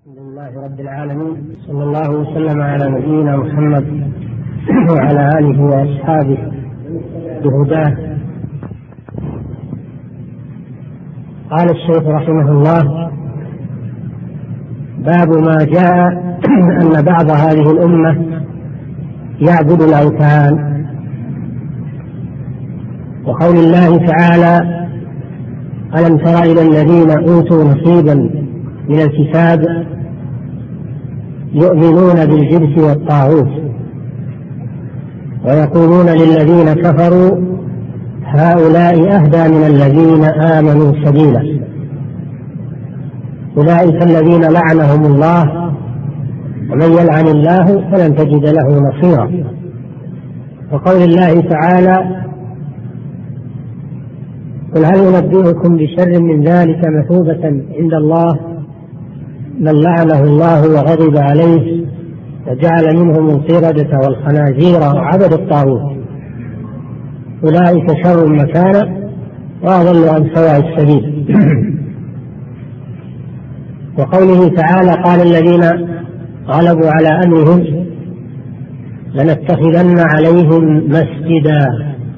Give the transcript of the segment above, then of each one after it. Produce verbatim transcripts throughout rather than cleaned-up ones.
الحمد لله رب العالمين، صلى الله وسلم على نبينا محمد وعلى آله وأصحابه بهداه. قال الشيخ رحمه الله: باب ما جاء أن بعض هذه الأمة يعبد الأوثان، وقول الله تعالى: ألم تر إلى الذين أوتوا نصيبا من الكتاب يؤمنون بالجبت والطاغوت ويقولون للذين كفروا هؤلاء أهدى من الذين آمنوا سبيلا، أولئك الذين لعنهم الله ومن يلعن الله فلن تجد له نصيرا. وقول الله تعالى: قل هل ننبئكم بشر من ذلك مثوبة عند الله من لعنه الله وغضب عليه وجعل منهم القردة والخنازير وعبد الطاغوت أولئك شر مكانا وأضل عن سواء السبيل. وقوله تعالى: قال الذين غلبوا على أمرهم لنتخذن عليهم مسجدا.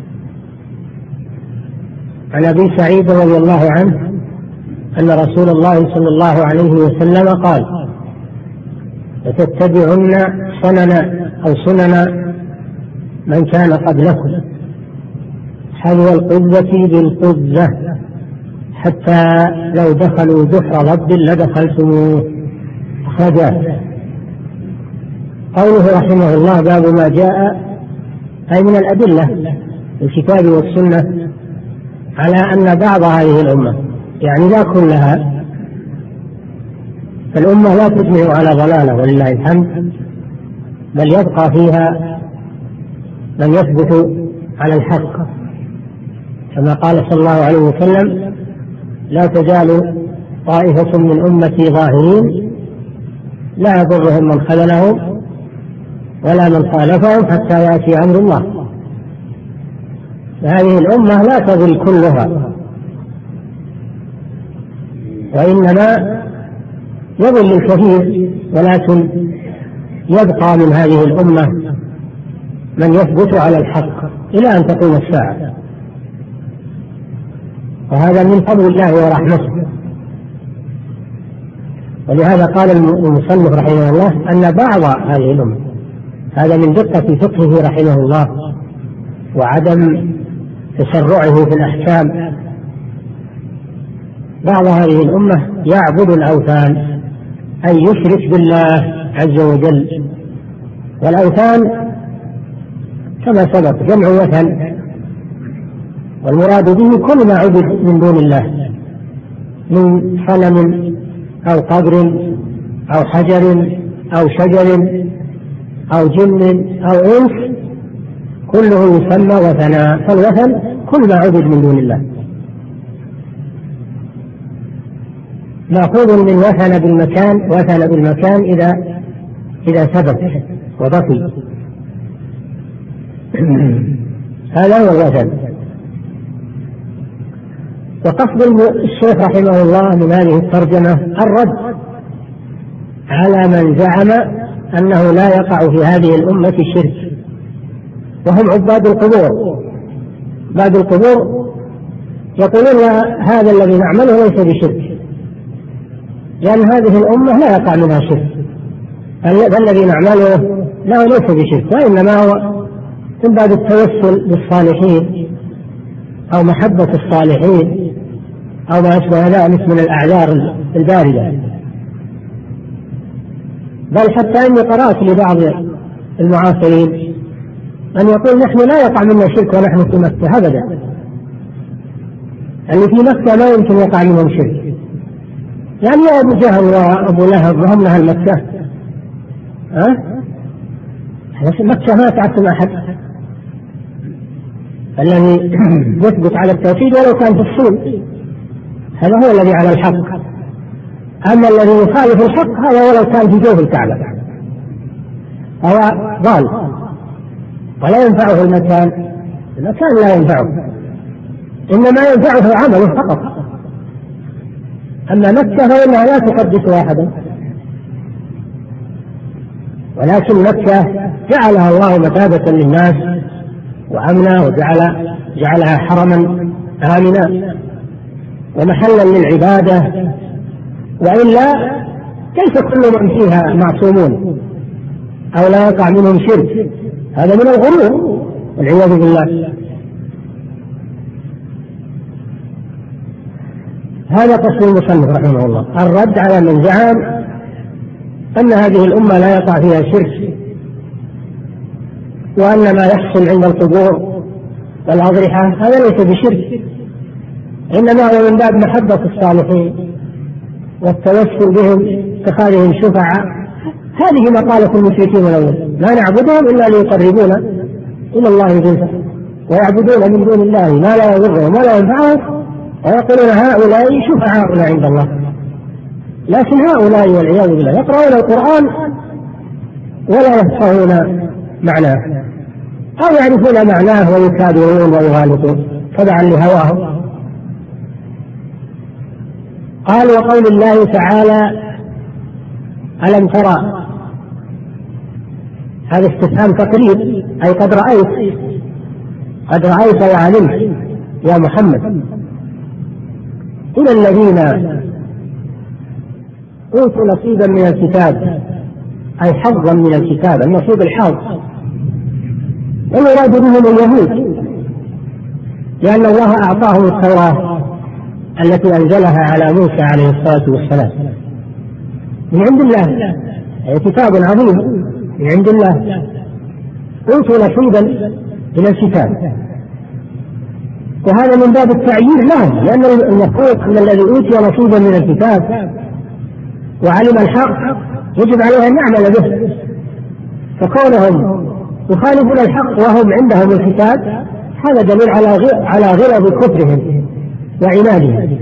عن أبي سعيد رضي الله عنه أن رسول الله صلى الله عليه وسلم قال: لتتبعن سنن أو سنن من كان قبلكم حذو القذة بالقذة حتى لو دخلوا جحر ضب لدخلتموه. أخرجاه. قوله رحمه الله: باب ما جاء، أي من الأدلة الكتاب والسنة على أن بعض هذه الأمة، يعني لا كلها، فالأمة لا تجمع على ضلالة ولله الحمد، بل يبقى فيها من يثبت على الحق، كما قال صلى الله عليه وسلم: لا تزال طائفة من أمتي ظاهرين لا يضرهم من خذلهم ولا من خالفهم حتى يأتي أمر الله. فهذه الأمة لا تضل كلها، وإنما يضل الكثير، ولكن يبقى من هذه الأمة من يثبت على الحق إلى أن تقوم الساعة، وهذا من فضل الله ورحمته. ولهذا قال المصنف رحمه الله أن بعض هذه الأمة، هذا من دقة فقهه رحمه الله وعدم تسرعه في الأحكام، بعض هذه الأمة يعبد الأوثان، أي يشرك بالله عز وجل. والأوثان كما سبق جمع وثن، والمراد به كل ما عبد من دون الله من صنم أو قبر أو حجر أو شجر أو جن أو إنس، كله يسمى وثنا. فالوثن كل ما عبد من دون الله، مأخوذ من وثن بالمكان، وثن بالمكان إذا إذا ثبت وبقي. هذا هو الوثن. وقصد الشيخ رحمه الله من هذه الترجمة الرد على من زعم أنه لا يقع في هذه الأمة الشرك، وهم عباد القبور. بعد القبور يقولون هذا الذي نعمله ليس بشرك، لأن هذه الأمة لا يقع منها شرك، الذي نعمله لا ليس بشرك، وإنما هو من باب التوسل بالصالحين أو محبة الصالحين أو ما أشبه ذلك من الأعذار الباردة. بل حتى إني قرأت لبعض المعاصرين أن يقول: نحن لا يقع منا شرك ونحن في مكة أبدا، اللي في مكة لا يمكن يقع منهم شرك، يعني يا أبو جهل وأبو لهب وهم أهل مكة، ها؟ مكة ما تعتم أحد. الذي يثبت على التوحيد ولو كان في الصين هذا هو الذي على الحق، أما الذي يخالف الحق هذا ولو كان في جوف الكعبة هو ضال ولا ينفعه المكان، المكان لا ينفعه، إنما ينفعه عمله فقط. أما مكة فإنها لا تقدس أحدا، ولكن مكة جعلها الله مثابة للناس وأمنا، وجعل جعلها حرما آمنا ومحلا للعبادة، وإلا كيف كل من فيها معصومون أو لا يقع منهم شرك؟ هذا من الغرور والعياذ بالله. هذا قصد المصنف رحمه الله، الرد على من زعم أن هذه الأمة لا يقع فيها شرك، وأن ما يحصل عند القبور والأضرحة هذا ليس بشرك، إنما هو من باب محبة الصالحين والتوسل بهم اتخاذهم شفعاء. هذه مقالة المشركين الأول، لا نعبدهم إلا ليقربونا إلى الله زلفى، ويعبدون من دون الله ما لا يضرهم ولا ينفعهم، ويقولون هؤلاء شفعاؤنا عند الله. لكن هؤلاء والعياذ بالله يقرؤون القرآن ولا يفقهون معناه، أو يعرفون معناه ويكابرون ويغالطون تبعا لهواهم. قال: وقول الله تعالى: ألم ترى، هذا استفهام تقرير، أي قد رأيت، قد رأيت وعلمت يا محمد إلى الذين أوتوا نصيبا من الكتاب، أي حظا من الكتاب، النصيب الحظ، والمراد بهم اليهود، لأن الله أعطاهم التوراة التي أنزلها على موسى عليه الصلاة والسلام من عند الله، أي كتاب عظيم من عند الله، أوتوا نصيبا من الكتاب، وهذا من باب التعيير لهم، لأن المفروض أن الذي أوتي نصيبا من الكتاب وعلم الحق يجب عليه أن يعمل به، فكونهم يخالفون الحق وهم عندهم الكتاب هذا دليل على على غلظ كفرهم وعنادهم.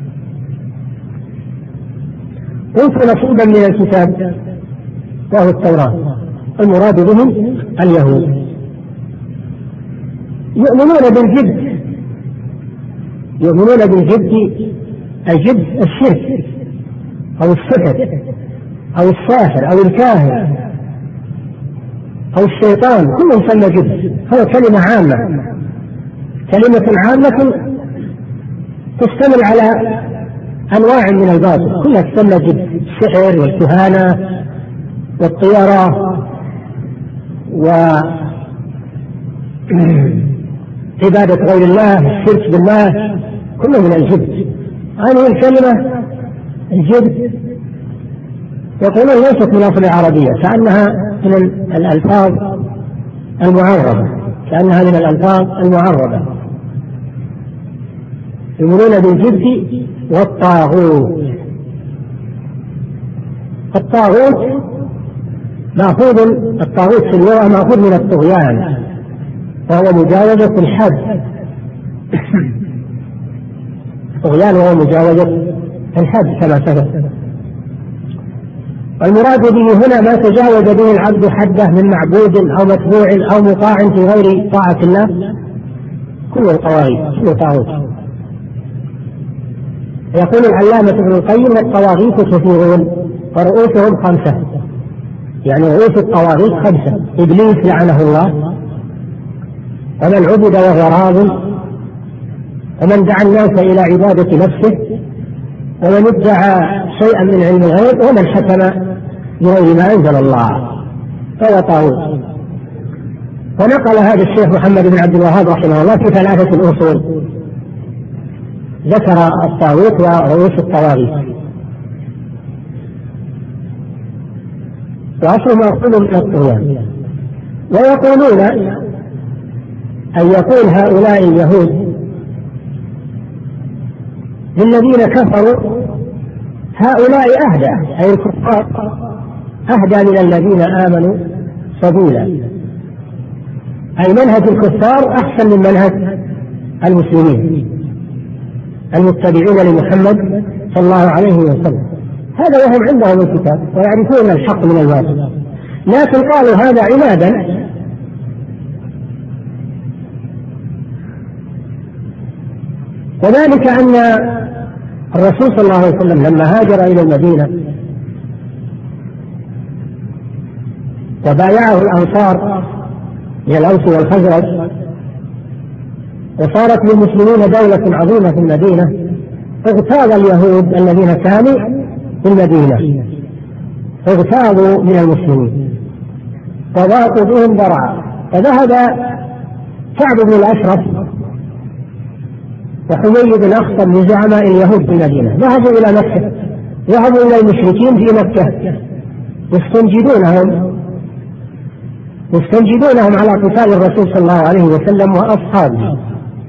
أوتوا نصيبا من الكتاب وهو التوراة، المراد بهم اليهود، يؤمنون بالجد، يؤمنون بالجد، الجد الشرك أو السحر أو الساحر أو الكاهن أو الشيطان، كله يسمى جد، هو كلمة عامة، كلمة عامة تشتمل على أنواع من الباطل كلها تسمى جد، السحر والكهانة والطيرة وعبادة غير الله، الشرك بالله، كله من الجد. هذه الكلمة الجد يقولون ليست من أصل العربية، كأنها من الألفاظ المعربة، كأنها من الألفاظ المعربة. يؤمنون بالجد والطاغوت. الطاغوت مأخوذ، الطاغوت في اللغة مأخوذ من الطغيان، وهو مجاوزة الحد. الطغيان وهو مجاوزة الحد كما سبق. المراد به هنا ما تجاوز به العبد حده من معبود أو متبوع أو مطاع في غير طاعة الله، كله طواغيت، كله طاغوت. يقول العلامة ابن القيم: الطواغيت كثيرون ورؤوسهم خمسة، يعني رؤوس الطواغيت خمسة: إبليس لعنه الله، ومن عبد وهو راض، ومن دعا الناس إلى عبادة نفسه، ومن ادعى شيئا من علم الغيب، ومن حكم بغير ما أنزل الله فهو طاغوت. ونقل هذا الشيخ محمد بن عبد الوهاب رحمه الله في ثلاثة الأصول، ذكر الطاغوت ورؤوس الطواغيت، وأصله مأخوذ من الطغيان. ويقولون أن يقول هؤلاء اليهود للذين كفروا: هؤلاء أهدى، أي الكفار أهدى من الذين آمنوا سبيلا، أي منهج الكفار أحسن من منهج المسلمين المتبعين لمحمد صلى الله عليه وسلم. هذا وهم عندهم الكتاب ويعرفون الحق من الباطل، لكن قالوا هذا عنادا. وذلك أن الرسول صلى الله عليه وسلم لما هاجر إلى المدينة وبايعه الأنصار من الأوس والخزرج، وصارت للمسلمين دولة عظيمة في المدينة، اغتاظ اليهود الذين كانوا في المدينة، اغتاظوا من المسلمين وضاقوا بهم ذرعا، فذهب كعب بن الأشرف وحمي بن أخطب من زعماء اليهود في المدينة، ذهبوا إلى مكة، ذهبوا إلى المشركين في مكة يستنجدونهم يستنجدونهم على قتال الرسول صلى الله عليه وسلم وأصحابه.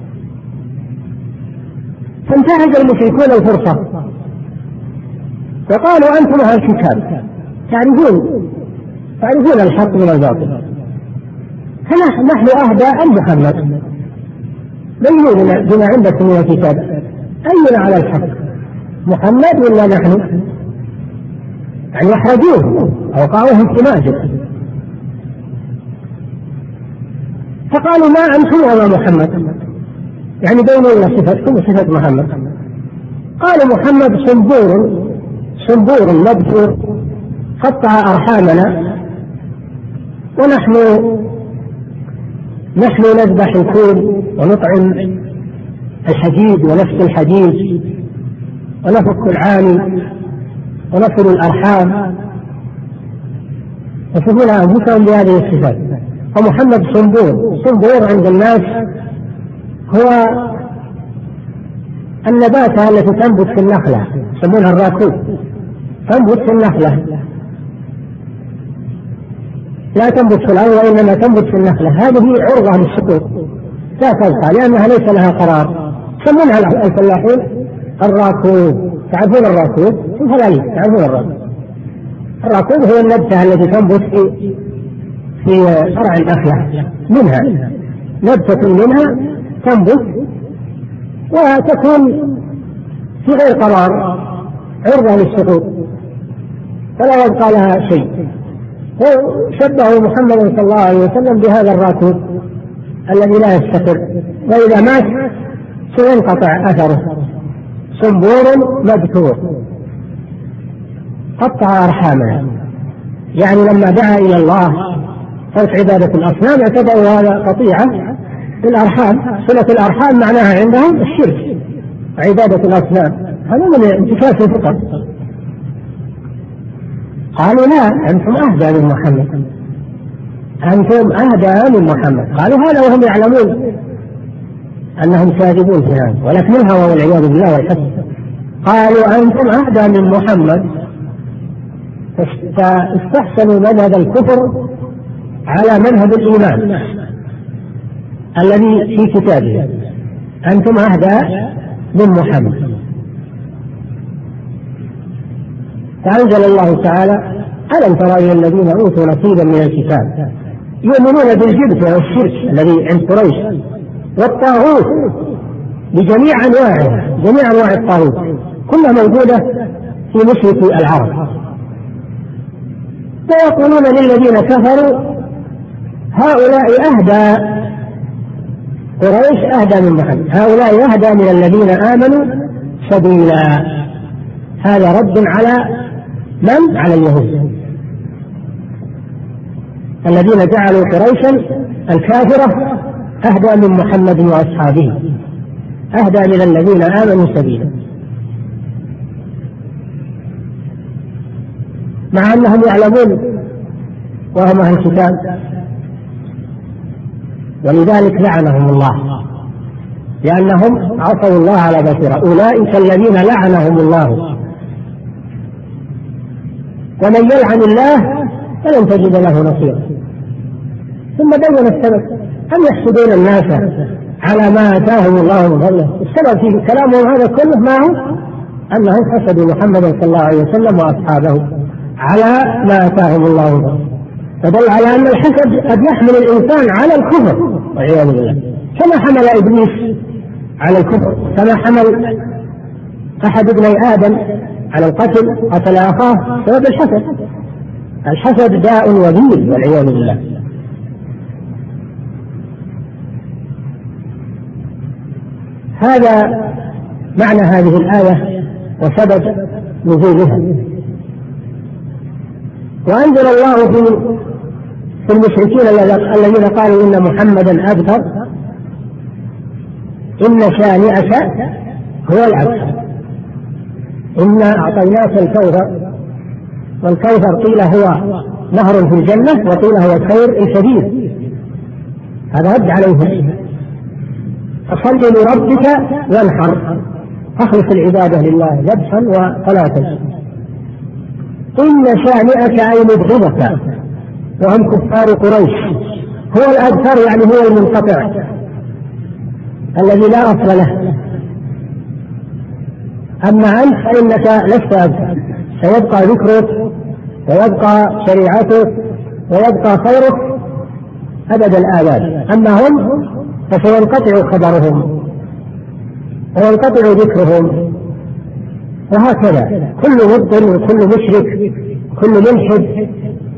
فانتهز المشركون الفرصة وقالوا أنتم أهل الكتاب تعرفون تعرفون الحق من الباطل، فنحن أهدى أم محمد؟ بينوا لنا بما عندكم من الكتاب أينا على الحق، محمد ولا نحن؟ يعني يحرجوه أوقعوهم في ماجد. فقالوا ما أنتم وما محمد، يعني بينوا لنا صفتكم وصفة محمد. قالوا محمد صنبور صنبور مبثور قطع أرحامنا، ونحن نحن نذبح الكون ونطعم الحديد ونفس الحديد ونفك العاني ونصل الأرحام، يصفون أنفسهم بهذه الصفات. ومحمد صنبور، صنبور عند الناس هو النباتة التي تنبت في النخلة، يسمونها الراكوب، تنبت في النخلة، لا تنبت في الأرض وإنما تنبت في النخلة، هذه عرضة للسقوط لا تبقى لأنها ليس لها قرار، يسمونها الفلاحون الراكوب. تعرفون الراكوب؟ الفلاحين تعرفون الراكوب. الراكوب هو النبتة التي تنبت في في فرع النخلة، منها نبتة منها تنبت وتكون في غير قرار عرضة للسقوط فلا يبقى لها شيء. شبه محمد صلى الله عليه وسلم بهذا الراكوب الذي لا يستقر، وإذا مات سينقطع أثره. صنبور مبثور قطع أرحامنا، يعني لما دعا إلى الله ترك عبادة الأصنام اعتبروا هذا قطيعة الأرحام. صلة الأرحام معناها عندهم الشرك، عبادة الأصنام هذا من انتكاس فقط. قالوا لا أنتم أهدى من محمد، أنتم أهدى من محمد. قالوا هذا وهم يعلمون أنهم كاذبون في هذا، ولكن الهوى والعياذ بالله والحسد. قالوا أنتم أهدى من محمد، فاستحسنوا مذهب الكفر على مذهب الإيمان الذي في كتابه، أنتم أهدى من محمد. فأنزل الله تعالى ألم ترى إلى الذين أوتوا نصيبا من الكتاب يؤمنون بالجبت والشرك الذي عند قريش والطاغوت بجميع أنواعه، جميع أنواع الطاغوت كلها موجودة في مشرك العرب. ويقولون للذين كفروا هؤلاء أهدى، قريش أهدى من محمد، هؤلاء أهدى من الذين آمنوا سبيلا. هذا رد على من؟ على اليهود الذين جعلوا قريشا الكافرة أهدى من محمد وأصحابه، أهدى من الذين آمنوا سبيلا، مع أنهم يعلمون وهم أهل الكتاب، ولذلك لعنهم الله لأنهم عصوا الله على بصيرة. أولئك الذين لعنهم الله، ومن يلعن الله فلن تجد له نصيرا. ثم بين السبب أم يحسدون الناس على ما آتاهم الله من فضله. السبب في كلامهم هذا كله ما هو؟ أنهم حسدوا محمد صلى الله عليه وسلم وأصحابه على ما آتاهم الله من فضله، فدل على أن الحسد قد يحمل الإنسان على الكفر والعياذ بالله، كما حمل إبليس على الكفر، كما حمل أحد ابني آدم على القتل، قتل أخاه بسبب الحسد. الحسد داء وبيل والعياذ بالله. هذا معنى هذه الآية وسبب نزولها. وأنزل الله في في المشركين الذين قالوا إن محمدا أبتر إن شانئك هو الأبتر، إنا أعطيناك الكوثر، والكوثر قيل هو نهر في الجنة وقيل هو الخير الكبير، هذا رد عليهم. فصل لربك وانحر، أخلص العبادة لله ذبحا وصلاة. إن شانئك أي مبغضك وهم كفار قريش هو الأبتر، يعني هو المنقطع الذي لا أصل له. أما أنت فإنك لست أبتر، سيبقى ذكرك ويبقى شريعتك ويبقى خيرك أبد الآباد. أما هم فسينقطع خبرهم وينقطع ذكرهم. وهكذا كل مبطل وكل مشرك كل ملحد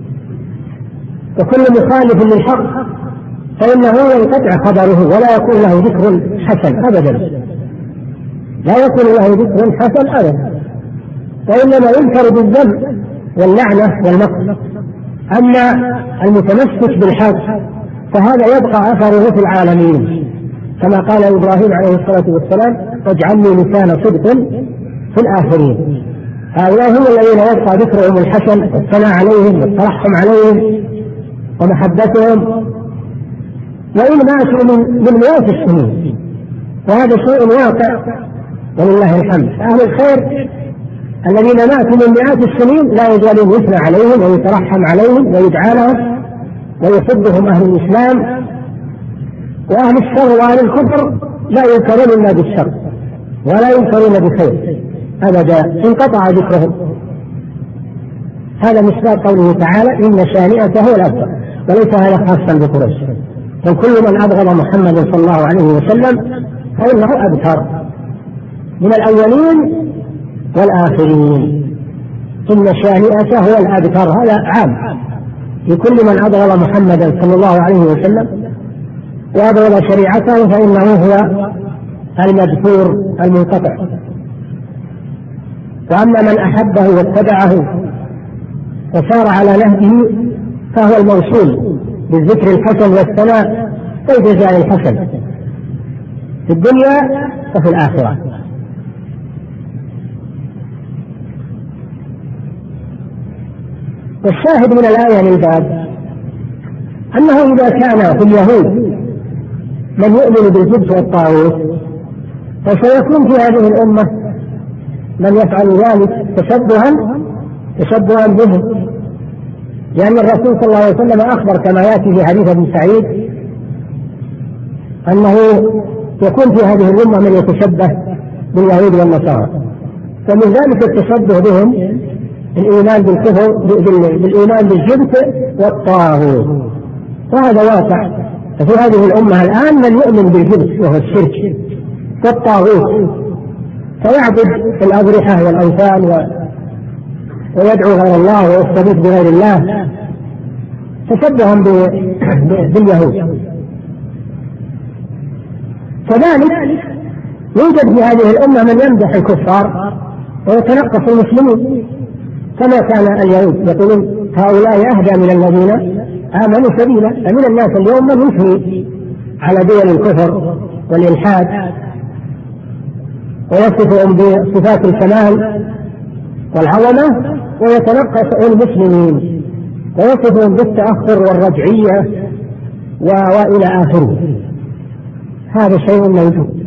وكل مخالف للحق فإنه ينقطع خبره ولا يكون له ذكر حسن أبدا، لا يكون له ذكر حسن أبدا، وإنما ينكر بالذنب واللعنة والمقت. أما المتمسك بالحق فهذا يبقى أثره في العالمين، كما قال إبراهيم عليه الصلاة والسلام واجعل لي لسان صدق في الآخرين. هؤلاء هم الذين يبقى ذكرهم الحسن والثناء عليهم والترحم عليهم ومحبتهم، وإن ماتوا من, من مئات السنين، وهذا شيء واقع ولله الحمد. أهل الخير الذين ماتوا من مئات السنين لا يزالون يثنى عليهم ويترحم عليهم ويدعى لهم ويحبهم أهل الإسلام، وأهل الشر وأهل الكفر لا ينكرون إلا بالشر ولا ينكرون بخير أبدا، انقطع ذكرهم. هذا مصداق قوله تعالى إن شانئك هو الأبتر، وليس هذا خاصا بقريش، بل كل من أبغض محمد صلى الله عليه وسلم فإنه أبتر من الأولين والآخرين. إن شانئك هو الأبتر، هذا عام لكل من أبغض محمدا صلى الله عليه وسلم وأبغض شريعته فإنه هو المذكور المنقطع. وأما من أحبه واتبعه وسار على نهجه فهو الموصول بالذكر الحسن والثناء والجزاء الحسن في الدنيا وفي الآخرة. والشاهد من الآية للباب أنه إذا كان في اليهود من يؤمن بالجبت والطاغوت فسيكون في هذه الأمة من يفعل ذلك تشبها تشبها بهم، لأن الرسول صلى الله عليه وسلم أخبر كما يأتي في حديث ابن سعيد أنه يكون في هذه الأمة من يتشبه باليهود والنصارى، فمن ذلك التشبه بهم الإيمان بالكفر بالإيمان بالجبت والطاغوت، وهذا واقع. ففي هذه الأمة الآن من يؤمن بالجبت وهو الشرك والطاغوت فيعبد الأضرحة والأوثان ويدعو غير الله ويستغيث بغير الله تشبها باليهود. كذلك يوجد في هذه الأمة من يمدح الكفار ويتنقص المسلمين، كما كان اليهود يقولون هؤلاء أهدى من الذين آمنوا سبيلا. فمن الناس اليوم من يثني على دول الكفر والإلحاد ويصفهم بصفات الكمال والعظمة ويتنقص المسلمين ويصفهم بالتأخر والرجعية وإلى آخره. هذا شيء موجود،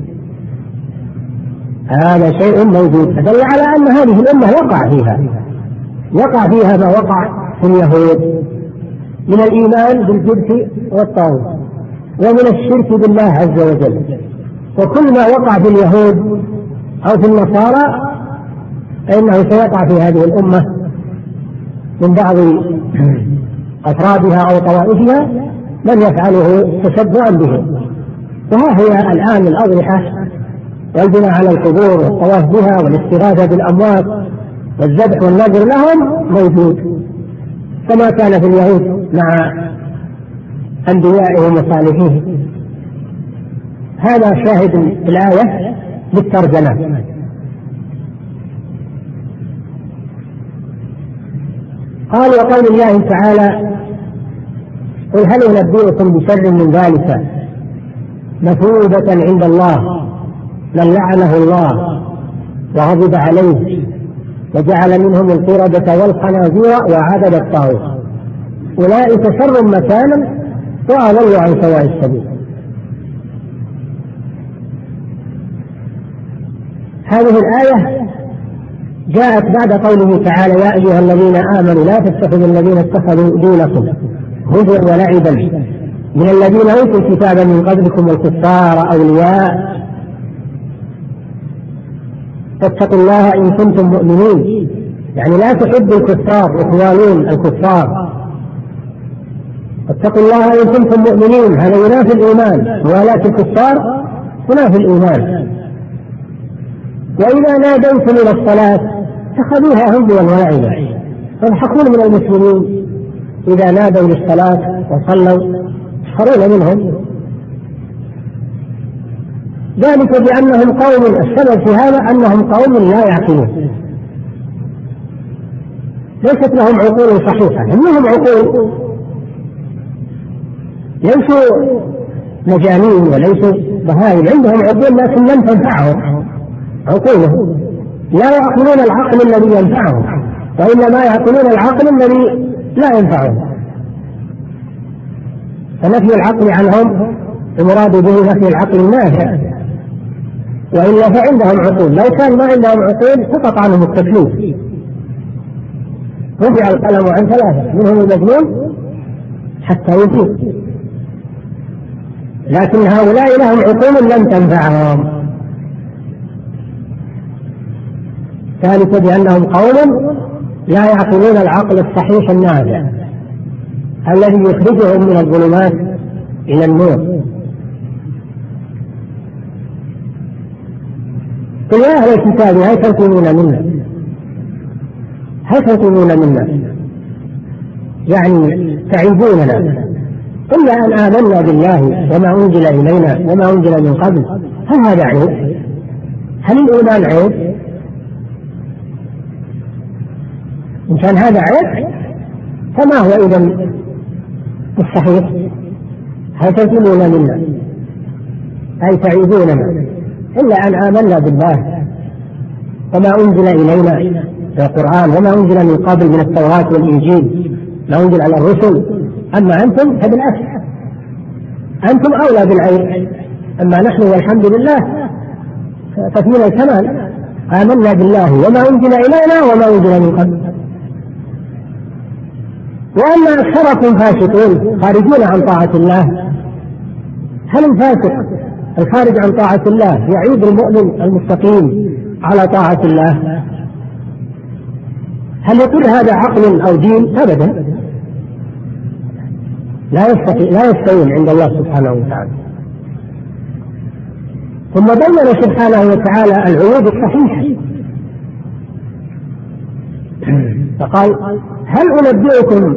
هذا شيء موجود دل على أن هذه الأمة وقع فيها وقع فيها ما وقع في اليهود من الإيمان بالجبت والطاغوت ومن الشرك بالله عز وجل. وكل ما وقع في اليهود أو في النصارى فإنه سيقع في هذه الأمة من بعض أفرادها أو طوائفها من يفعله تشبعا بهم. وها هي الآن الأضرحة والبناء على القبور والطواف بها والاستغاثة بالأموات والذبح والنذر لهم موجود كما كان في اليهود مع أنبيائهم وصالحيهم. هذا شاهد الآية بالترجمة. قال وقول الله تعالى قل هل أنبئكم بشر من ذلك مثوبة عند الله من لعنه الله وغضب عليه وجعل منهم القردة والخنازير وعبد الطاغوت أولئك شر مكانا وأضل عن سواء السبيل. هذه الآية جاءت بعد قوله تعالى يا أيها الذين آمنوا لا تتخذوا الذين اتخذوا دينكم هزوا ولعبا من الذين أوتوا الكتاب من قبلكم والكفار أولياء فاتقوا الله إن كنتم مؤمنين، يعني لا تحبوا الكفار وتوالون الكفار. فاتقوا الله إن كنتم مؤمنين، هذا ينافي الإيمان، موالاة الكفار تنافي الإيمان. وإذا ناديتم إلى الصلاة اتخذوها هزوا ولعبا، فيضحكون من المسلمين إذا نادوا للصلاة وصلوا يسخرون منهم، ذلك بأنهم قوم، السبب في هذا أنهم قوم لا يعقلون، ليست لهم عقول صحيحة، إنهم عقول ليسوا مجانين وليسوا بهائم، عندهم عقول لكن لم تنفعهم عقولهم، لا يعقلون العقل الذي ينفعهم، وإنما يعقلون العقل الذي لا ينفعهم. فنفي العقل عنهم المراد به نفي العقل النافع، وإلا فعندهم عقول، لو كان ما عندهم عقول سقط عنهم التكليف. رفع القلم عن ثلاثة منهم المجنون حتى يفيق، لكن هؤلاء لهم عقول لم تنفعهم، ذلك بأنهم قوم لا يعقلون العقل الصحيح النافع الذي يخرجهم من الظلمات إلى النور. قل يا أهل الكتاب هل تنقمون منا هل تنقمون منا يعني تعيبوننا، إلا أن آمنا بالله وما أنزل إلينا وما أنزل من قبل. هل هذا عيب؟ هل الإيمان عيب؟ إن كان هذا عيب فما هو إذن الصحيح؟ هل تنقمون منا أي تعيبوننا، إلا أن آمنا بالله وما أنزل إلينا في القرآن وما أنزل من قبل من التوراة والإنجيل ما أنزل على الرسل. أما أنتم فبالعكس، أنتم أولى بالعيب، أما نحن والحمد لله تكميل الكمال، آمنا بالله وما أنزل إلينا وما أنزل من قبل. وأما أكثركم فاسقون خارجون عن طاعة الله. هل الفاسق الخارج عن طاعة الله يعيب المؤمن المستقيم على طاعة الله؟ هل يقول هذا عقل أو دين؟ أبدا، لا يستطيع لا يستوون عند الله سبحانه وتعالى. ثم بين سبحانه وتعالى العيوب الصحيحة فقال هل أنبئكم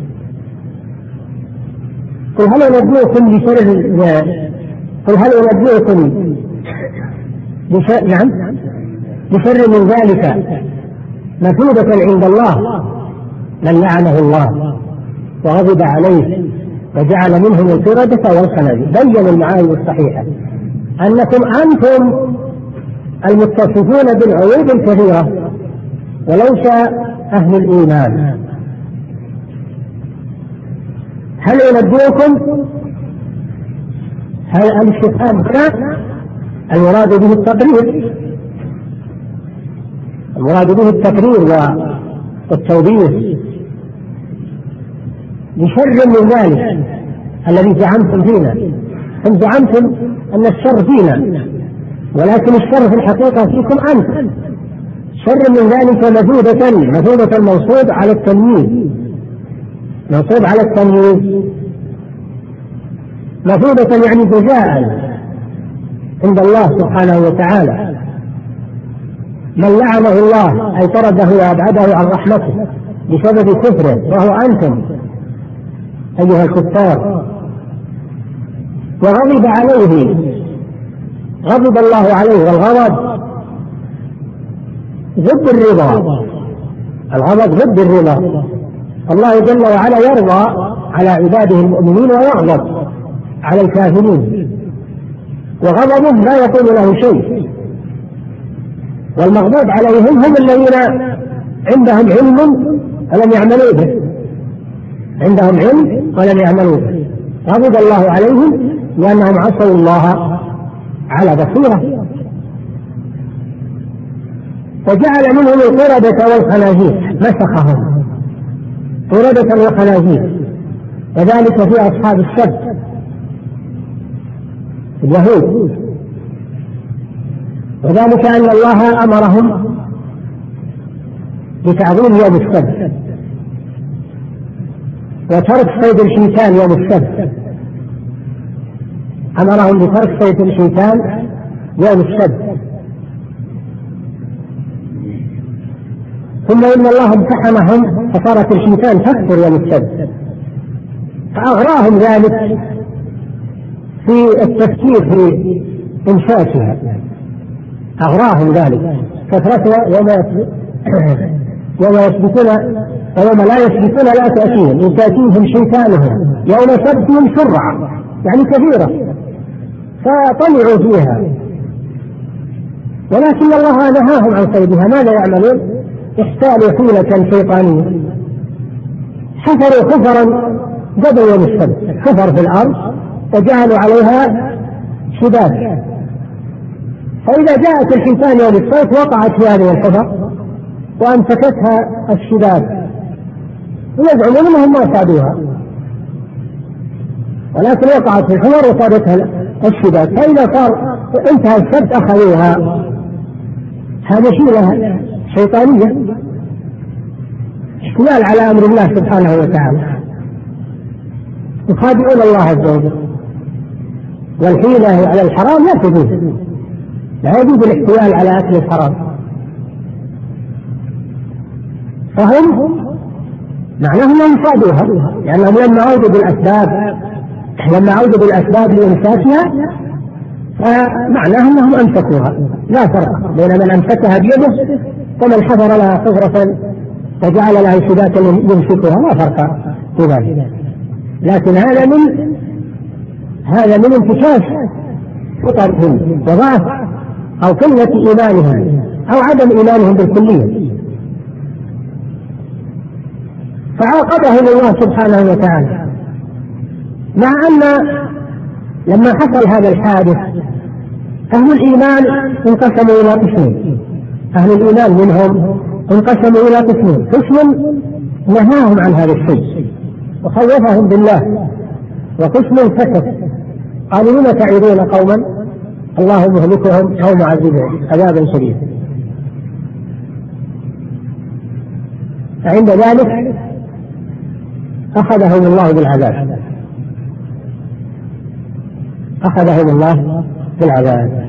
قل هل أنبئكم بشر قل هل أنبئكم بشر نعم بشر من ذلك مثوبة عند الله من لعنه الله وغضب عليه وجعل منهم القردة والخنازير. بين المعاني الصحيحة أنكم أنتم المتصفون بالعيوب الكثيرة وليس أهل الإيمان. هل أنبئكم؟ هل الاستفهام هنا المراد به التقرير، المراد به التقرير والتوبيخ بشر من ذلك الذي زعمتم فينا. هم زعمتم أن الشر فينا، ولكن الشر في الحقيقة فيكم أنتم. شر من ذلك مثوبة مثوبة الموصوب على التمييز، موصوب على التمييز مثوبة يعني جزاء عند الله سبحانه وتعالى. من لعنه الله أي طرده وأبعده عن رحمته بسبب كفره وهو أنتم أيها الكفار. وغضب عليه، غضب الله عليه، والغضب ضد الرضا، الغضب ضد الرضا. الله جل وعلا يرضى على عباده المؤمنين ويغضب على الكافرين، وغضبه لا يقول له شيء. والمغضوب عليهم هم الذين عندهم علم ولم يعملوا به، عندهم علم ولم يعملوا به، غضب الله عليهم لأنهم عصوا الله على بصيرة. وجعل منهم القردة والخنازير، مسخهم قردة وخنازير، وذلك في أصحاب السبت اليهود، وذلك أن الله أمرهم بتعظيم يوم السبت وترك صيد الحيتان يوم السبت، أمرهم بترك صيد الحيتان يوم السبت. ثم إن الله امتحنهم فصارت الحيتان تكثر يوم السبت، فأغراهم ذلك في التفكير في إمساكها، أغراهم ذلك كثرتها يوم يوم يثبتون ويوم لا يثبتون لا تأتيهم، إن تأتيهم حيتانهم يوم سبتهم شرعا، يعني كثيرة، فطلعوا فيها. ولكن الله نهاهم عن صيدها، ماذا يعملون؟ احتالوا حيلة شيطانية، حفروا حفرا قبل يوم السبت، حفر في الأرض وجعلوا عليها شباك، فإذا جاءت الحيتان يوم السبت وقعت في هذه الحفر وأمسكتها الشباك، ويزعمون أنهم ما صادوها، ولكن وقعت في الحفر وصادتها الشباك، فإذا صار انتهى السبت أخذوها. هذا حيلة شيطانية، احتمال على أمر الله سبحانه وتعالى، يخادعون الله عز وجل. والحيلة على الحرام لا تجوز، لا يجوز الاحتيال على أكل الحرام. فهم معناهم لم يصادوها، لأنهم لما عودوا بالأسباب لما عودوا بالأسباب لإمساكها فمعناهم أنهم أمسكوها، لا فرق بين من أمسكها بيده ومن حفر لها حفرة وجعل لها شباكا يمسكها، لا فرق في ذلك. لكن هذا من هذا من انتكاس فطرهم وضعف أو قلة إيمانهم أو عدم إيمانهم بالكلية، فعاقبهم الله سبحانه وتعالى. مع أن لما حصل هذا الحادث أهل الإيمان انقسموا إلى قسمين، أهل الإيمان منهم انقسموا إلى قسمين، قسم نهاهم عن هذا الشيء وخوفهم بالله، وقسم سكت قالوا لما تعيدون قوما الله مهلكهم أو معذبهم عذابا شديدا. فعند ذلك أخذهم الله بالعذاب، أخذهم الله بالعذاب.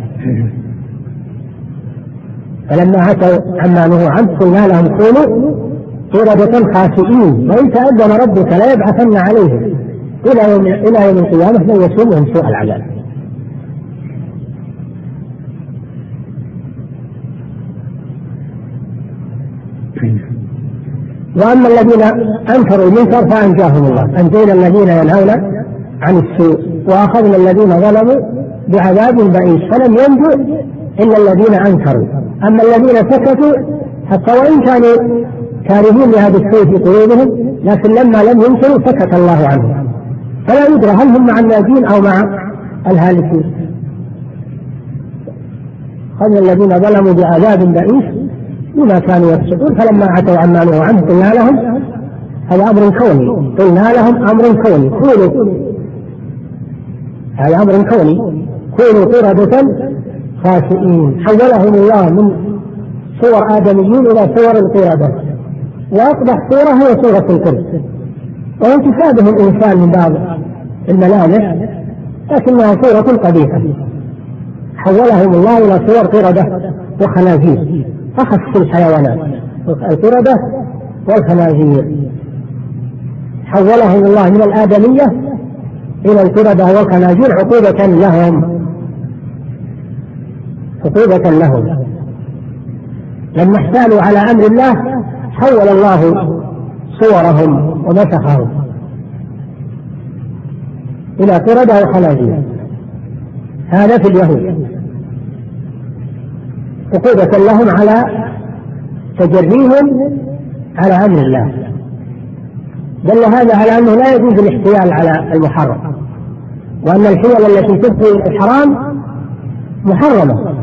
فلما عتوا عما نهوا عنه قلنا لهم كونوا قردة خاسئين، وإن تأذن ربك لا يبعثن عليهم إلى يوم إلى يوم القيامة من يسومهم سوء العذاب. وأما الذين أنكروا المنكر فأنجاهم الله، أنجينا الذين ينهون عن السوء وأخذنا الذين ظلموا بعذاب بئيس فلم ينجو إلا الذين أنكروا. أما الذين سكتوا حتى وإن كانوا كارهين لهذا السوء في قلوبهم، لكن لما لم ينكروا سكت الله عنهم، فلا يدرى هل هم مع الناجين أو مع الهالكين. أخذنا الذين ظلموا بعذاب بئيس بما كانوا يفسقون فلما عتوا عما نهوا عنه قلنا لهم، هذا أمر كوني، قلنا لهم أمر كوني، كونوا هذا أمر كوني، كونوا قردة خاسئين. حولهم الله من صور آدميين إلى صور القردة، وأقبح صورة هي صورة القرد، وإن تشابه الإنسان من بعض الملامح لكنها صورة قبيحة. حولهم الله إلى صور قردة وخنازير، أخف الحيوانات القردة والخنازير. حولهم الله من الآدمية إلى القردة والخنازير عقوبة لهم، عقوبة لهم لما احتالوا على أمر الله حول الله صورهم ومسخهم. إلى قردة وخنازير. هذا في اليهود عقوبة لهم على تجريهم على أمر الله. دل هذا على أنه لا يجوز الاحتيال على المحرم، وأن الحيل التي تفضي إلى الحرام محرمة.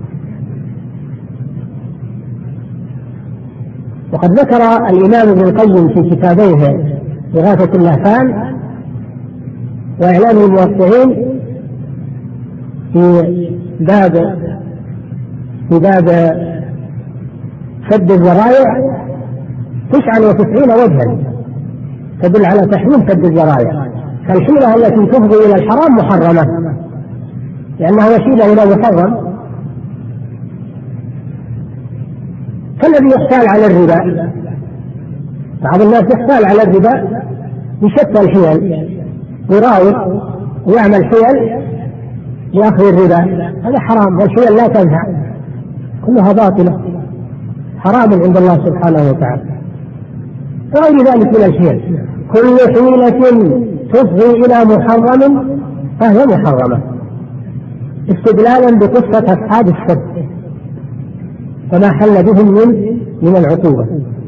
وقد ذكر الإمام ابن القيم في كتابيه إغاثة اللهفان وإعلام الموقعين في باب في باب سد الذرائع تسعة وتسعين وجها تدل على تحريم سد الذرائع. فالحيلة التي تفضي إلى الحرام محرمة لأنها وسيلة إلى محرم، كالذي يحتال على الربا. بعض الناس يحتال على الربا بشتى الحيل، يراوغ ويعمل حيل لأخذ الربا، هذا حرام، والحيل لا تنفع، كلها باطلة حرام عند الله سبحانه وتعالى. وغير ذلك من الحيل، كل حيلة تفضي إلى محرم فهي محرمة، استدلالا بقصة أصحاب السبت وما حل بهم من من العقوبة.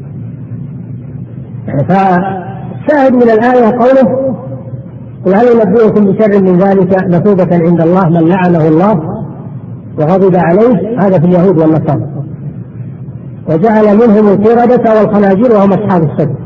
فالشاهد من الآية قوله: قل هل ينبئكم بشر من ذلك مثوبة عند الله من لعنه الله وغضب عليه. هذا في اليهود والنصارى، وجعل منهم القردة والخنازير وهم أصحاب السبت،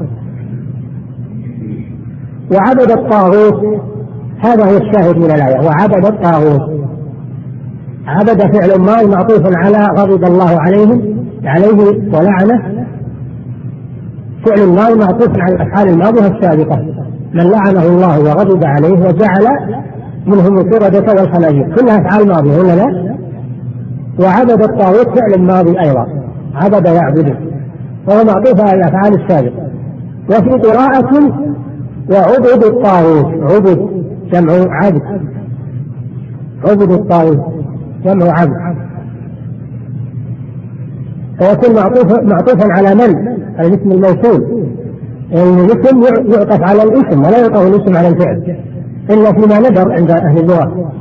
وعبد الطاغوت. هذا هو الشاهد من الآية، وعبد الطاغوت. عبد فعل ماضي معطوف على غضب الله عليهم عليه ولعنه، فعل الماضي معطوف على الأفعال الماضية السابقة، من لعنه الله وغضب عليه وجعل منهم القردة والخنازير، كلها أفعال ماضية ولا لا؟ وعبد الطاغوت فعل ماضي أيضا، عبد يعبد، وهو معطوف على الأفعال السابقة. وفي قراءة وعبد الطاغوت، عبد جمع عبد، عبد الطاغوت جمع عبد، فيكون معطوفا معطوفا على من؟ على الاسم الموصول، يعني الاسم يعطف على الاسم ولا يعطف الاسم على الفعل إلا فيما ندر عند أهل اللغة.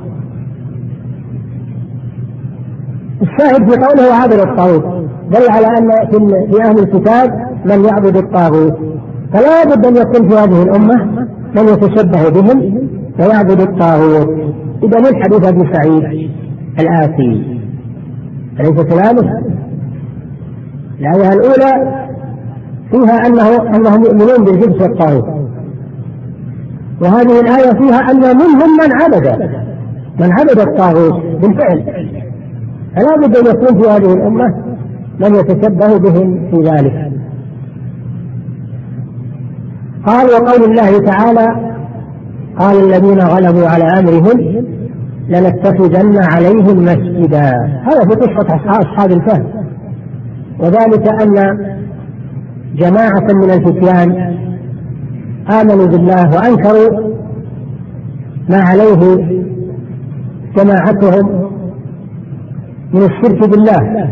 الشاهد في قوله وعبد الطاغوت دل على أن في أهل الكتاب من يعبد الطاغوت، فلا بد أن يكون في هذه الأمة من يتشبه بهم ويعبد الطاغوت. إذا من حديث أبي سعيد الآتي أليس كلامه؟ الآية الأولى فيها أنه أنهم يؤمنون بالجبس والطاغوت، وهذه الآية فيها أن منهم من عبد من عبد الطاغوت بالفعل، فلا بد أن يكون في هذه الأمة من يتشبه بهم في ذلك. قال: وقول الله تعالى: قال الذين غلبوا على أمرهم لنتخذن عليهم مسجدا. هذا في قصة أصحاب الكهف، وذلك أن جماعة من الفتيان آمنوا بالله وأنكروا ما عليه جماعتهم من الشرك بالله.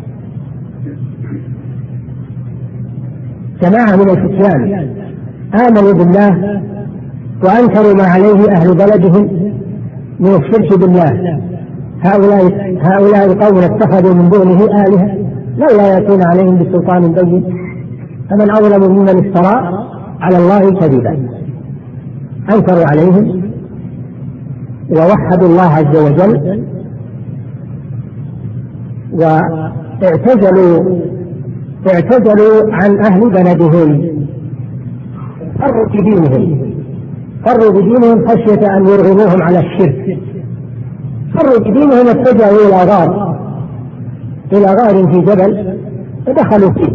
جماعة من الفتيان آمنوا بالله وأنكروا ما عليه أهل بلدهم من الشرك بالله. هؤلاء هؤلاء قوم اتخذوا من دونه آلهة لولا يأتون عليهم بسلطان بين، فمن أظلم ممن افترى على الله كذبا. أنكروا عليهم ووحدوا الله عز وجل، واعتزلوا اعتزلوا عن أهل بلدهم، فروا بدينهم فروا بدينهم خشية أن يرغموهم على الشرك. فروا بدينهم، اتجهوا إلى غار إلى غار في جبل فدخلوا فيه،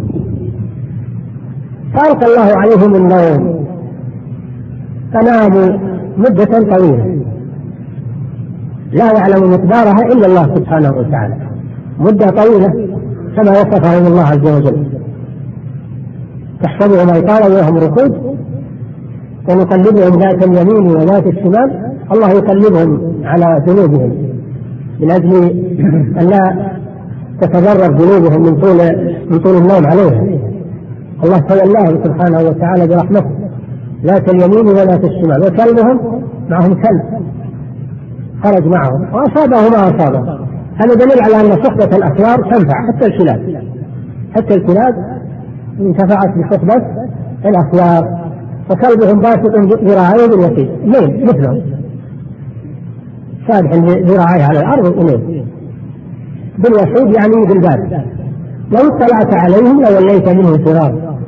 فألقى الله عليهم النوم فناموا مدة طويلة لا يعلم مقدارها إلا الله سبحانه وتعالى، مدة طويلة كما وصفهم الله عز وجل. تحسبهم أيقاظا وهم رقود ونقلبهم ذات اليمين وذات الشمال. الله يقلبهم على ذنوبهم من أجل أن لا تتضرر ذنوبهم من طول من طول النوم عليها. الله تولاهم سبحانه وتعالى برحمته ذات اليمين وذات الشمال، وكلبهم معهم كلب خرج معهم وأصابه ما أصابه. هذا دليل على أن صحبة الأخيار تنفع حتى الكلاب، حتى الكلاب انتفعت بصحبة الأخيار. وكلبهم باسط ذراعيه بالوسيط، لين مثلهم سابح ذراعيه على الأرض إليه بالوسيط يعني بالباب. لو اطلعت عليهم لوليت منهم فرارا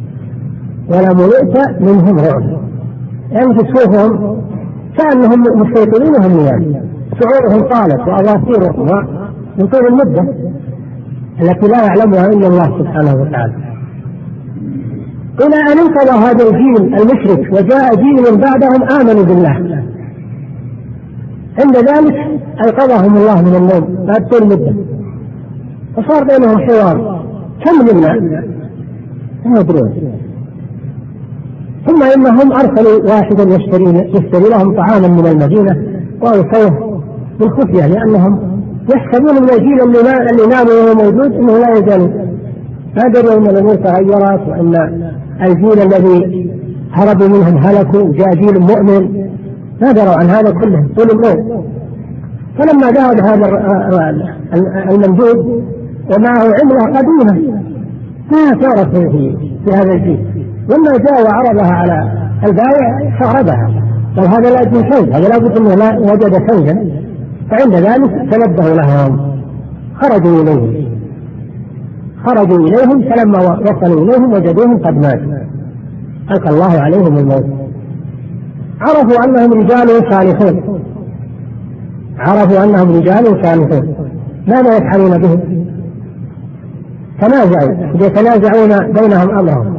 ولملئت منهم رعبا. يعني تشوفهم كأنهم مستيقظين وهم نيام، شعورهم طالت وأظافيرهم من طول المدة التي لا يعلمها إلا الله سبحانه وتعالى. إلى أن انقضى هذا الجيل المشرك وجاء جيل بعدهم آمنوا بالله، عند ذلك أيقظهم الله من النوم بعد طول مدة وصار بينهم حوار كم منا لا يدرون. ثم إنهم أرسلوا واحدا يشتري, يشتري لهم طعاما من المدينة وأوصوه بالخفية، لأنهم يحسبون من الجيل اللي نام وهو موجود أنه لا يزال، ما دروا أن الأمور تغيرت وأن الجيل الذي هربوا منهم هلكوا جاء جيل مؤمن، ما دروا عن هذا كله طول النوم. فلما ذهب هذا الممدود ومعه عملة قديمة ما تعرف في, في هذا الجيل، لما جاء وعرضها على البائع شردها، قال هذا لا يجوز كنز، هذا لا بد انه لا وجد كنزا. فعند ذلك تنبهوا لهم خرجوا اليهم خرجوا اليهم فلما وصلوا اليهم وجدوهم قد ماتوا ألقى الله عليهم الموت. عرفوا انهم رجال صالحون عرفوا انهم رجال صالحون ماذا يفعلون بهم؟ تنازعوا يتنازعون بينهم امرهم،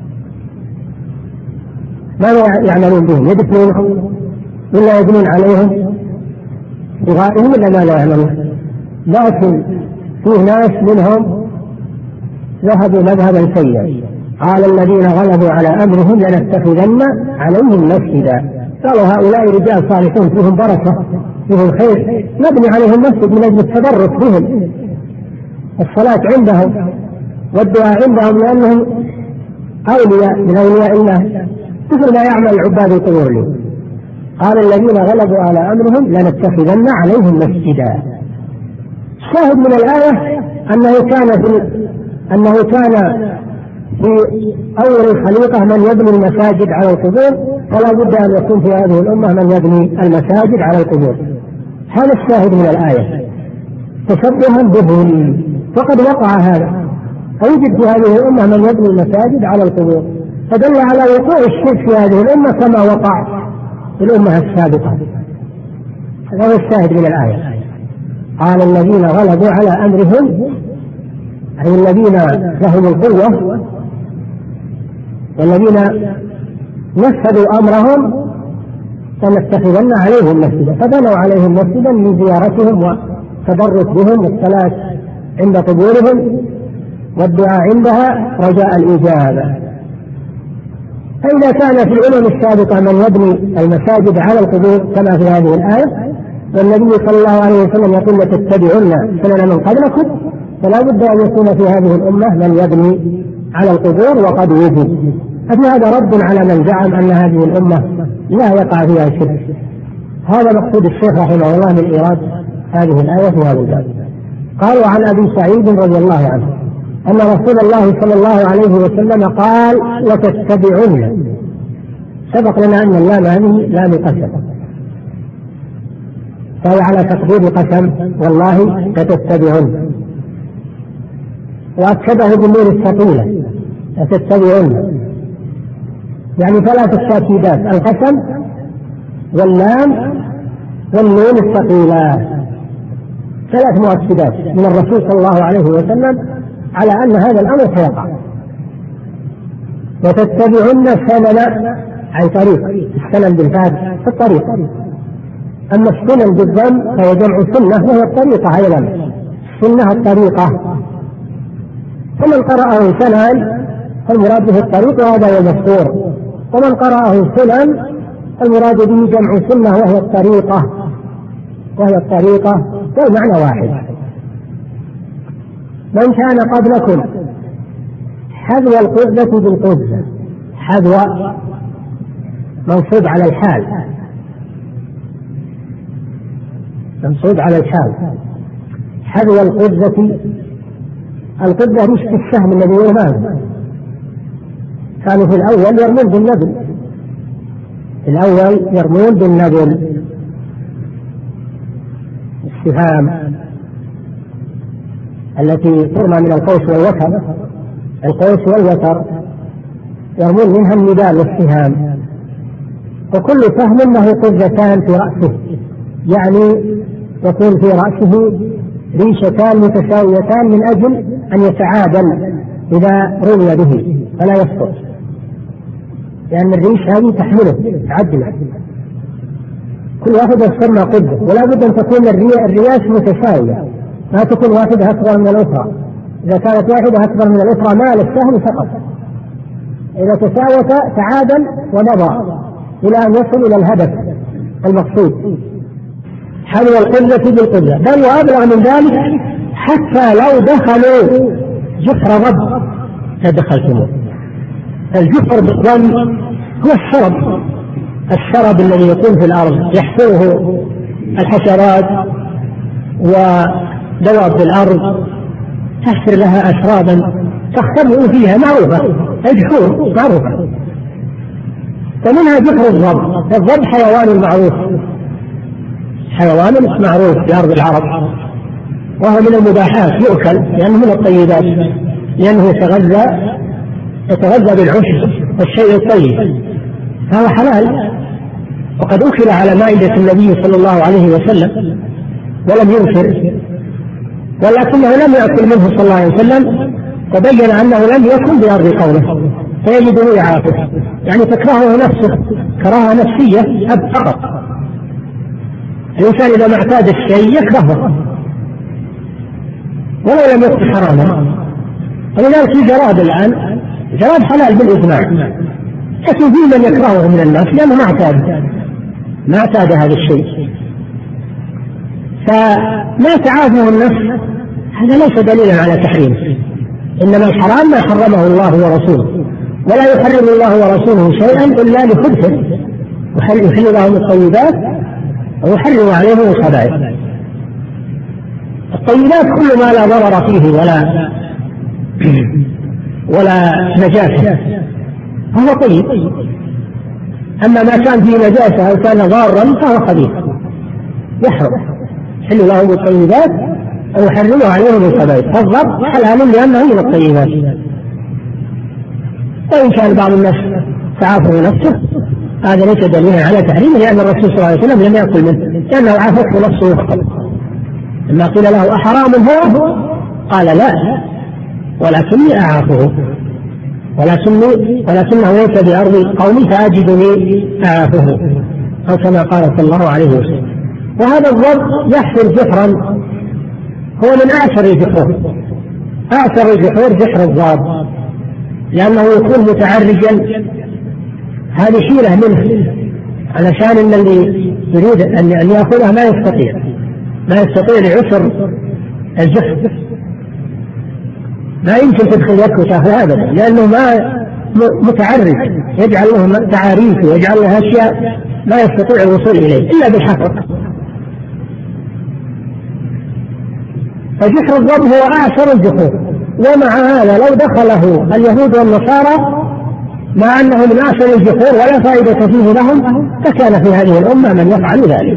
ماذا يعملون بهم؟ يدفنونهم ولا يبنون عليهم بغائهم ولا ما لا يعملون؟ لكن فيه ناس منهم ذهبوا مذهبا سيئا، قال الذين غلبوا على امرهم لنتخذن عليهم مسجدا. قالوا هؤلاء رجال صالحون فيهم بركه فيهم خير، نبني عليهم مسجد من اجل التبرك بهم، الصلاه عندهم والدعاء عندهم لانهم اولياء من اولياء الله مثل ما يعمل عباد القبور لي. قال الذين غلبوا على امرهم لنتخذن عليهم مسجدا. الشاهد من الايه انه كان في انه كان في اول الخليقه من يبني المساجد على القبور، فلا بد ان يكون في هذه الامه من يبني المساجد على القبور. هذا الشاهد من الايه تشبها بهم، فقد وقع هذا، أوجد في هذه الامه من يبني المساجد على القبور، فدل على وقوع الشرك في هذه الامه كما وقع في الامه السابقه. هذا هو الشاهد من الايه. قال الذين غلبوا على امرهم أي الذين لهم القوة والذين نفذوا أمرهم فنتخذن عليهم مسجدا، فبنوا عليهم مسجدا من زيارتهم والتبرك بهم والصلاة عند قبورهم والدعاء عندها رجاء الإجابة. فإذا كان في الأمم السابقة من يبني المساجد على القبور كما في هذه الآية، والنبي صلى الله عليه وسلم يقول لتتبعن سنن من قبلكم، فلا بد أن يكون في هذه الأمة من يبني على القبور وقد وجد. ففي هذا رد على من زعم أن هذه الأمة لا يقع فيها شرك. هذا مقصود الشيخ رحمه الله من إيراد هذه الآية في هذا الباب. قالوا عن أبي سعيد رضي الله عنه أن رسول الله صلى الله عليه وسلم قال وتتبعن. سبق لنا أن اللام هذه لام قسم، فهو على تقدير قسم والله لتتبعن، وأكده بالنون الثقيلة لتتبعن، يعني ثلاث تأكيدات: القسم واللام والنون الثقيلة، ثلاث مؤكدات من الرسول صلى الله عليه وسلم على أن هذا الأمر سيقع. وتتبعن سنن أي طريق، السنن بالفعل في الطريق، أما السنن بالضم فهو جمع سنة وهي الطريقة أيضا، سنة الطريقة. فمن قرأه سنن فالمراد به الطريق وهذا هو المذكور، ومن قرأه سنن المراد به جمع سنة وهي الطريقة وهي الطريقة والمعنى واحد. من كان قبلكم حذو القبلة بالقبلة، حذو منصوب على الحال، منصوب على الحال. حذو القذة، القذة مش السهم الذي يرمى، كانوا في الأول يرمون بالنبل، في الأول يرمون بالنبل السهام التي ترمى من القوس والوتر، القوس والوتر يرمون منها النبال والسهام، وكل سهم له قذتان في رأسه، يعني يكون في رأسه ريشتان متساويتان من أجل أن يتعادل إذا رمي به فلا يسقط، لأن الريش هذه تحمله تعدله، كل واحدة تسمى قذة، ولا بد أن تكون الرياش متساوية، ما تكون واحدة أكبر من الأخرى، إذا كانت واحدة أكبر من الأخرى مال السهم فقط، إذا تساوت تعادل ومضى إلى أن يصل إلى الهدف المقصود. حلو القذة بالقذة، بل وأبلغ من ذلك حتى لو دخلوا جحر رب لدخلتموه. الجحر بالضم هو الشرب، الشرب الذي يكون في الأرض يحفره الحشرات ودواب الأرض، تحفر لها أشرابا تختبئ فيها، معروفة الجحور معروفة، فمنها جحر الضب. الضب حيوان معروف، حيوان معروف في أرض العرب، وهو من المباحات يؤكل لأنه من الطيبات، لأنه يتغذى يتغذى بالعشب والشيء الطيب، فهو حلال، وقد أكل على مائدة النبي صلى الله عليه وسلم ولم ينكر، ولكنه لم يأكل منه صلى الله عليه وسلم، وبين أنه لم يكن بأرض قوله فيجد يعافه، يعني تكرهه نفسه كراهة نفسية فقط. الإنسان إذا ما اعتاد الشيء يكرهه ولو لم يكن حراما، ولذلك في جراد الآن، جراد حلال بالإجماع، لكن في من يكرهه من الناس لأنه ما اعتاد ما اعتاد هذا الشيء، فما تعافه النفس هذا ليس دليلا على تحريمه، إنما الحرام ما حرمه الله ورسوله، ولا يحرم الله ورسوله شيئا إلا لحدثه، يحل لهم الطيبات ويحرم عليهم الخبائث. الطيبات كل ما لا ضرر فيه ولا ولا نجاسة فهو طيب، أما ما كان فيه نجاسة أو كان ضارا فهو خبيث يحرم، يحل لهم الطيبات ويحرم عليهم الخبائث. الضب حلال لأنه من الطيبات، وإن كان بعض الناس تعافه نفسه هذا ليس دليلا على تحريمه، لأن الرسول صلى الله عليه وسلم لم يأكل منه لأنه عافته نفسه فقط. لما قيل له أحرام هو قال لا، ولكني أعافه، ولكني ولكنه ليس بأرض قومي فأجدني أعافه، أو كما قال صلى الله عليه وسلم. وهذا الضب يحفر جحرا هو من أعشر الجحور، أعشر الجحور جحر الضب، لأنه يكون متعرجا، هذه حيلة منه علشان أن اللي يريد أن يأخذها ما يستطيع ما يستطيع لعسر الجحر، ما يمكن تدخل يدك وتأخذها أبدا، لأنه ما متعرج، يجعل له تعاريف ويجعل له أشياء ما يستطيع الوصول إليه إلا بالحفر. فجحر الضب هو أعشر الجحور، ومع هذا لو دخله اليهود والنصارى مع أنه من أعشر الجحور ولا فائدة فيه لهم، فكان في هذه الأمة من يفعل ذلك.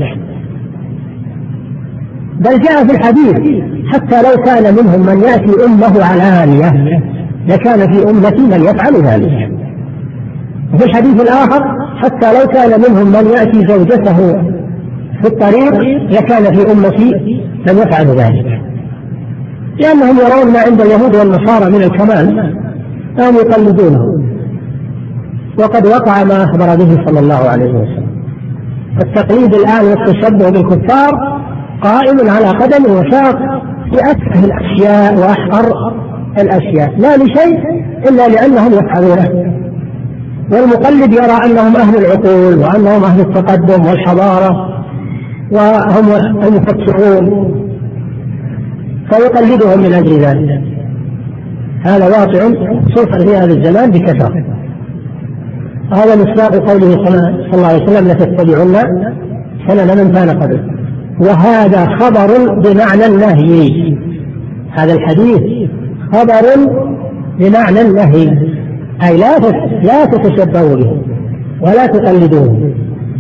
بل جاء في الحديث حتى لو كان منهم من يأتي أمه علانية لكان في أمتي من يفعل ذلك. وفي الحديث الآخر حتى لو كان منهم من يأتي زوجته في الطريق لكان في أمتي من يفعل ذلك، لأنهم يرون ما عند اليهود والنصارى من الكمال فهم يقلدونه، وقد وقع ما أخبر به صلى الله عليه وسلم. التقليد الآن والتشبه بالكفار قائم على قدم وساق في أتفه الأشياء وأحقر الأشياء، لا لشيء إلا لأنهم يفعلونه. والمقلد يرى أنهم أهل العقول وأنهم أهل التقدم والحضارة وهم المفكرون، فيقلدهم من أجل ذلك. هذا واقع خصوصا في هذا الزمان بكثرة. هذا مصداق قوله صلى الله عليه وسلم لتتبعن سنن من كان قبل. وهذا خبر بمعنى النهي، هذا الحديث خبر بمعنى النهي، أي لا لا تتشبهوا به ولا تقلدوه.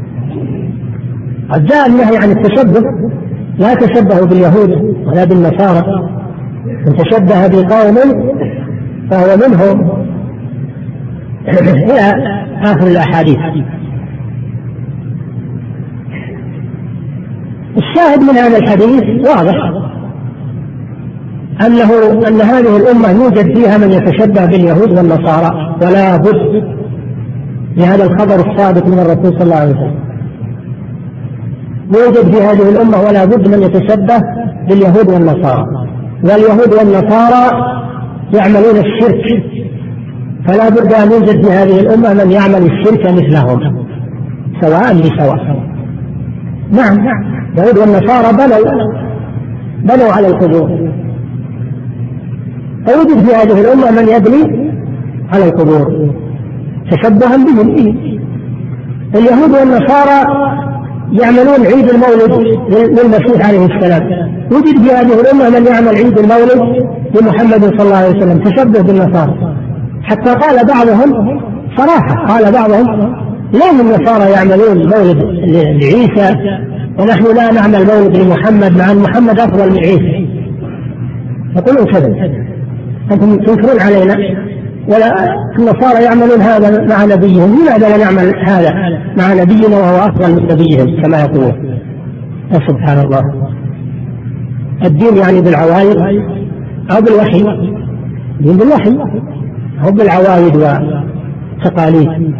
قد جاء النهي عن التشبه، لا تشبهوا باليهود ولا بالنصارى، من تشبه بقوم فهو منهم إلى آخر الأحاديث. الشاهد من هذا الحديث واضح أنه أن هذه الأمة يوجد فيها من يتشبه باليهود والنصارى، ولا بد لهذا الخبر الصادق من الرسول صلى الله عليه وسلم. يوجد في هذه الأمة ولا بد من يتشبه باليهود والنصارى، واليهود والنصارى يعملون الشرك، فلا بد أن يوجد في هذه الأمة من يعمل الشرك مثلهم سواء بسواء. نعم، اليهود والنصارى بنوا بنوا على القبور، فيوجد في هذه الأمة من يبني على القبور تشبها بهم. اليهود والنصارى يعملون عيد المولد للمسيح عليه السلام، يوجد في هذه الأمة من يعمل عيد المولد لمحمد صلى الله عليه وسلم تشبه بالنصارى، حتى قال بعضهم صراحة، قال بعضهم ليه النصارى يعملون مولد لعيسى ونحن لا نعمل مولد لمحمد مع أن محمد أفضل من عيسى؟ يقولون كذا، أنتم تنكرون علينا ولا النصارى يعملون هذا مع نبيهم، لماذا لا نعمل هذا مع نبينا وهو أفضل من نبيهم كما يقولون؟ سبحان الله. الدين يعني بالعوايد أو بالوحي؟ الدين بالوحي أو بالعوايد وتقاليد.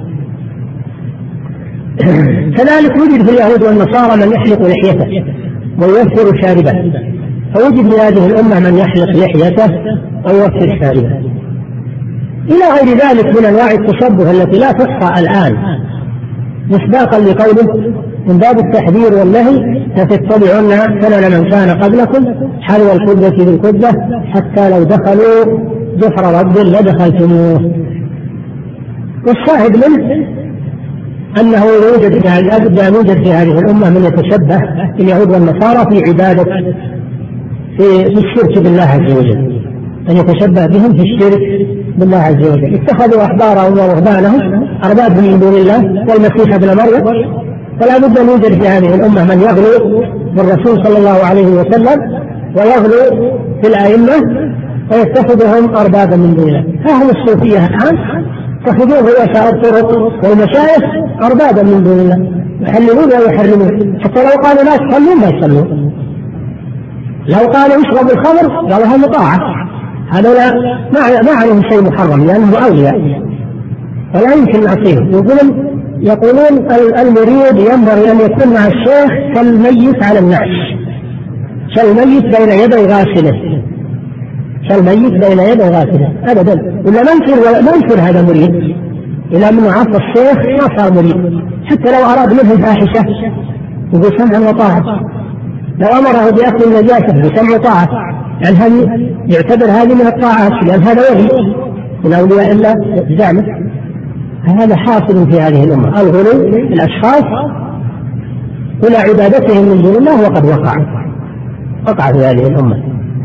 كذلك وجد في اليهود والنصارى من يحلق لحيته ويوفر شاربه، فوجد في هذه الأمة من يحلق لحيته ويوفر شاربه، إلى غير ذلك من أنواع التشبه التي لا تحصى الآن، مصداقا لقوله من باب التحذير والنهي لتتبعن سنن من كان قبلكم حذو القدة بالقدة حتى لو دخلوا جحر رب لدخلتموه. والشاهد منه أنه يوجد في هذه يوجد في هذه الأمة من يتشبه باليهود والنصارى في عبادة في الشرك بالله عز وجل، أن يتشبه بهم في الشرك بالله عز وجل. اتخذوا أحبارهم ورهبانهم أربابا من دون الله والمسيح ابن مريم، فلا بد أن يوجد في هذه الأمة من يغلو بالرسول صلى الله عليه وسلم ويغلو في الأئمة ويتخذهم أربابا من دون الله. ها هم الصوفية الآن اتخذوه رؤساء الطرق والمشايخ أربابا من دون الله، يحللون ويحرمون، حتى لو قالوا لا تصلون ما يصلون، لو قالوا اشربوا الخمر قالوا هذا طاعة، هذا ما عليهم شيء محرم لأنه أولياء ولا يمكن نعصيهم. يقولون يقولون المريد ينبغي أن يكون مع الشيخ كالميت على النعش، كالميت بين يدي غاسله، كالميت بين يدي غاسله أبدا. ولا ننكر ننكر هذا مريد، إلى من عصى الشيخ ما صار مريد، حتى لو أراد منه فاحشة يقول سمعا وطاعة، لو أمره بأكل النجاسة بسمع وطاعة، يعني هذه يعتبر هذه من الطاعات، لأن هذا ولي من أولياء الله زعمه. هذا حاصل في هذه الأمة، الغلو في الأشخاص إلى عبادتهم من دون الله، وقد وقع وقع في هذه الأمة.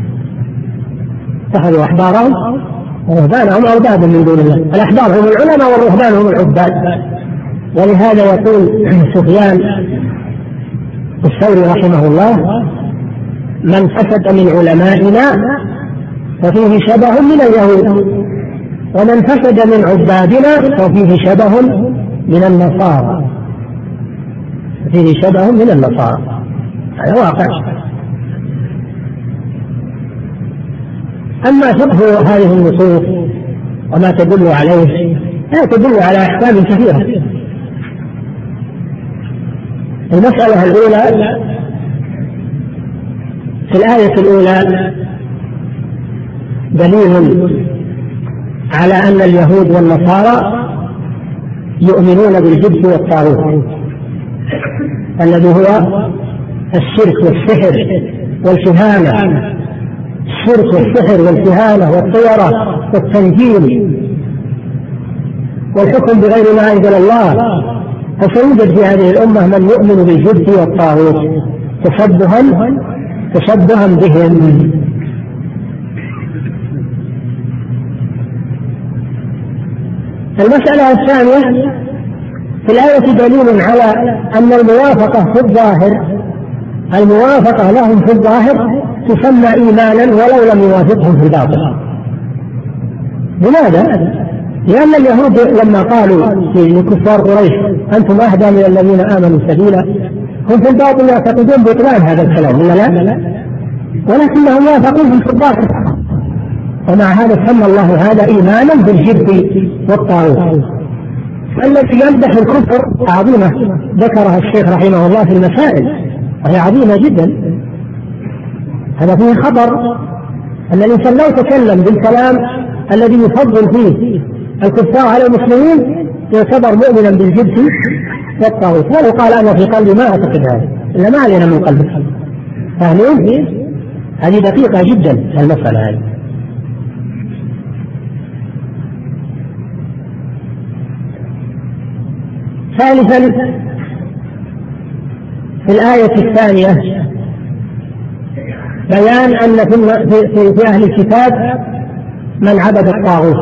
اتخذوا أحبارهم ورهبانهم أربابا من دون الله، الأحبار هم العلماء والرهبان هم العباد. ولهذا يقول سفيان الثوري رحمه الله من فسد من علمائنا ففيه شبه من اليهود، ومن فسد من عبادنا ففيه شبه من النصارى، فيه شبه من النصارى، هذا واقع. أما فقه هذه النصوص وما تدل عليه لا تدل على أحكام كثيرة. المسألة الأولى في الآية الأولى دليل على أن اليهود والنصارى يؤمنون بالجبت والطاغوت الذي هو الشرك والسحر والكهانة، الشرك والسحر والكهانة والطيرة والتنجيل، والحكم بغير ما أنزل الله، فسيوجد في هذه الأمة من يؤمن بالجبت والطاغوت تشبها تشبها بهم. المسألة الثانية في الآية دليل على أن الموافقة في الظاهر الموافقة لهم في الظاهر تسمى إيمانا ولو لم يوافقهم في الباطن. لماذا؟ لأن اليهود لما قالوا لكفار قريش أنتم أهدى من الذين آمنوا سبيلا، هم في الباطن يعتقدون بإطلاق هذا الكلام، لا لا، ولكنهم وافقوهم في الظاهر، ومع هذا سمى الله هذا إيمانا بالجبت والطاغوت. التي يمدح الكفر عظيمة ذكرها الشيخ رحمه الله في المسائل، وهي عظيمة جدا. هذا فيه خبر أن الإنسان لو تكلم بالكلام الذي يفضل فيه الكفار على المسلمين يعتبر مؤمنا بالجبت والطاغوت، ولو قال أنا في قلبي ما أعتقد هذا، إلا ما علينا من قلبك. فاهمين؟ هذه دقيقة جدا المسألة هذه. ثالثا في الآية الثانية بيان أن في أهل الكتاب من عبد الطاغوت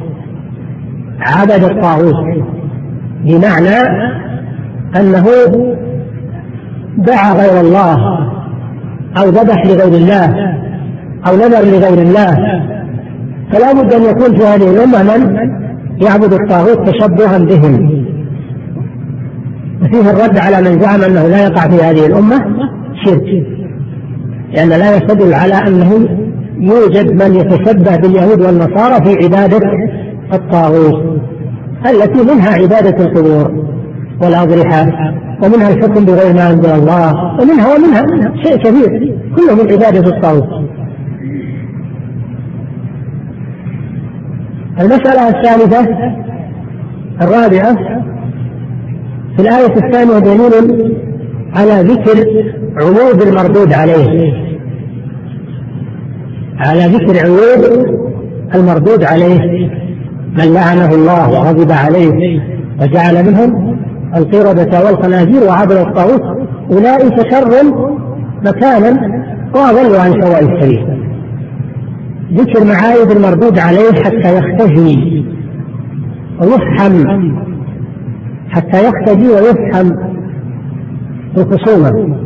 عبد الطاغوت بمعنى أنه دعا غير الله أو ذبح لغير الله أو نذر لغير الله، فلا بد أن يكون في هذه الأمة من يعبد الطاغوت تشبها بهم. فيه الرد على من زعم أنه لا يقع في هذه الأمة شرك، لأن لا يستدل على أنه يوجد من يتشبه باليهود والنصارى في عبادة الطاغوت التي منها عبادة القبور والأضرحة، ومنها الحكم بغير ما أنزل الله، ومنها ومنها منها شيء كبير كله من عبادة الطاغوت. المسألة الثالثة الرابعة في الآية الثانية دليل على ذكر عيوب المردود عليه على ذكر عيوب المردود عليه من لعنه الله وغضب عليه وجعل منهم القردة والخنازير وعبد الطاغوت أولئك شر مكانا وأضل عن سواء السبيل. ذكر معايب المردود عليه حتى يختفي ويفهم حتى يختفي ويفهم الخصومة.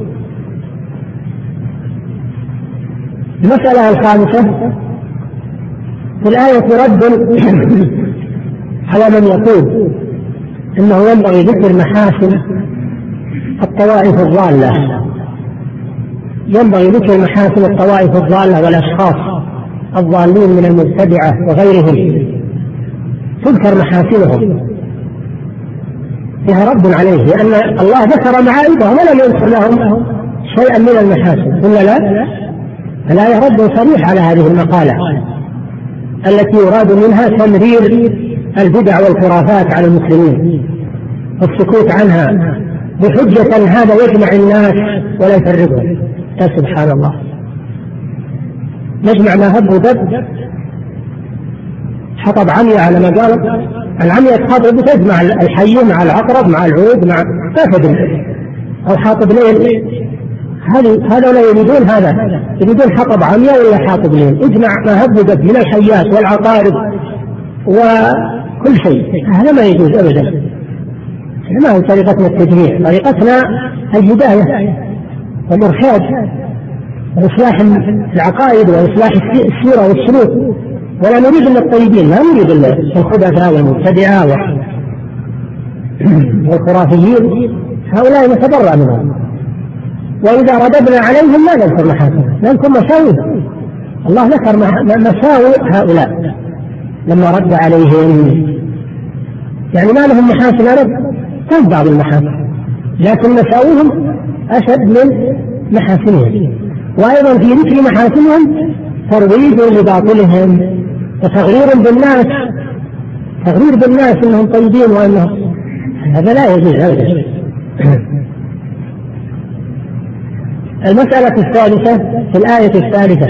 المسألة الخامسة في الآية رد على من يقول إنه ينبغي ذكر محاسن الطوائف الضالة ينبغي ذكر محاسن الطوائف الضالة والأشخاص الضالين من المبتدعة وغيرهم، تذكر محاسنهم، فيها رد عليه، لأن الله ذكر معايبهم ولم يذكر لهم شيئا من المحاسن، ولا لا؟ فلا يرد صريح على هذه المقالة التي يراد منها تمرير البدع والخرافات على المسلمين والسكوت عنها بحجة أن هذا يجمع الناس ولا يفرقهم. يا سبحان الله، نجمع ما هب ودب، حطب عمية على ما قالت العمية تخاطب تجمع الحي مع العقرب مع العود مع تفد أو حاطب ليل، هذا لا يريدون، هذا يريدون حطب عمية ولا حاطب ليل، اجمع ما هب ودب من الحيات والعقارب وكل شيء، هذا ما يجوز أبدا. ما هي طريقتنا التجميع، طريقتنا الهداية والإرشاد وإصلاح العقائد وإصلاح السيرة والسلوك، ولا نريد إلا الطيبين، لا نريد إلا الخبثاء والمبتدعة والخرافيين، هؤلاء نتبرأ منهم. وإذا رددنا عليهم ما نذكر محاسن، نذكر مساوئ. الله ذكر مساوئ هؤلاء لما رد عليهم، يعني ما لهم محاسن أبدا، كان بعض المحاسن لكن مساوئهم أشد من محاسنهم. وأيضا في ذكر محاسنهم ترويج لباطلهم وتغرير بالناس، تغرير بالناس انهم طيبين وانهم، هذا لا يجوز ابدا. المسألة الثالثة في الآية الثالثة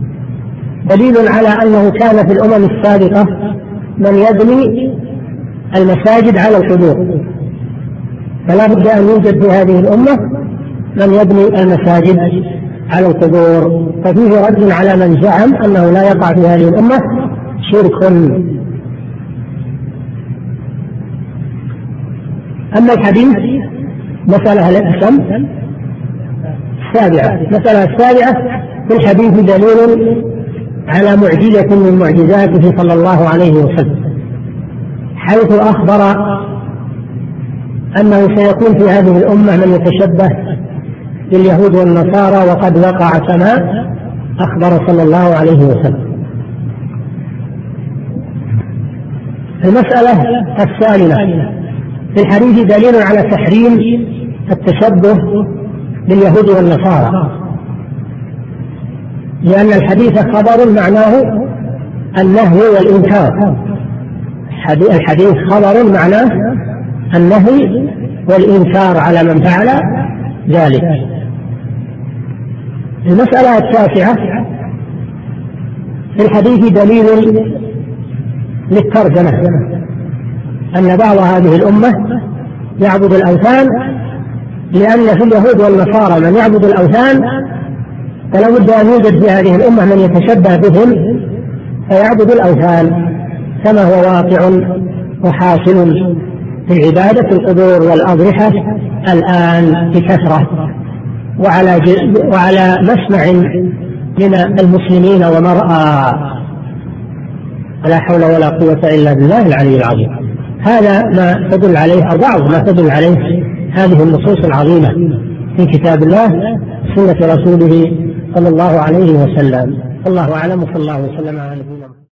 دليل على أنه كان في الأمم السابقة من يبني المساجد على القبور، فلا بد أن يوجد في هذه الأمة من يبني المساجد على القبور. ففيه رد على من زعم أنه لا يقع في هذه الأمة شرك. أما الحديث مسألة الأحكام السابعة، مسألة السابعة في الحديث دليل على معجزة من معجزاته صلى الله عليه وسلم، حيث أخبر أنه سيكون في هذه الأمة من يتشبه باليهود والنصارى، وقد وقع كما أخبر صلى الله عليه وسلم. المسألة الثامنة في الحديث دليل على تحريم التشبه باليهود والنصارى، لأن الحديث خبر معناه النهي والإنكار. الحديث خبر معناه النهي والإنكار على من فعل ذلك. المسألة التاسعة في الحديث دليل للترجمة، أن بعض هذه الأمة يعبد الأوثان، لأن في اليهود والنصارى من يعبد الأوثان، فلا بد أن يوجد في هذه الأمة من يتشبه بهم فيعبد الأوثان، كما هو واقع وحاصل في العبادة في القبور والأضرحة الآن بكثرة، وعلى وعلى مسمع من المسلمين ومرأى، ولا حول ولا قوة إلا بالله العلي العظيم. هذا ما تدل عليه أو بعض ما تدل عليه هذه النصوص العظيمة في كتاب الله سنة رسوله صلى الله عليه وسلم. الله أعلم، صلى الله وسلم على نبينا.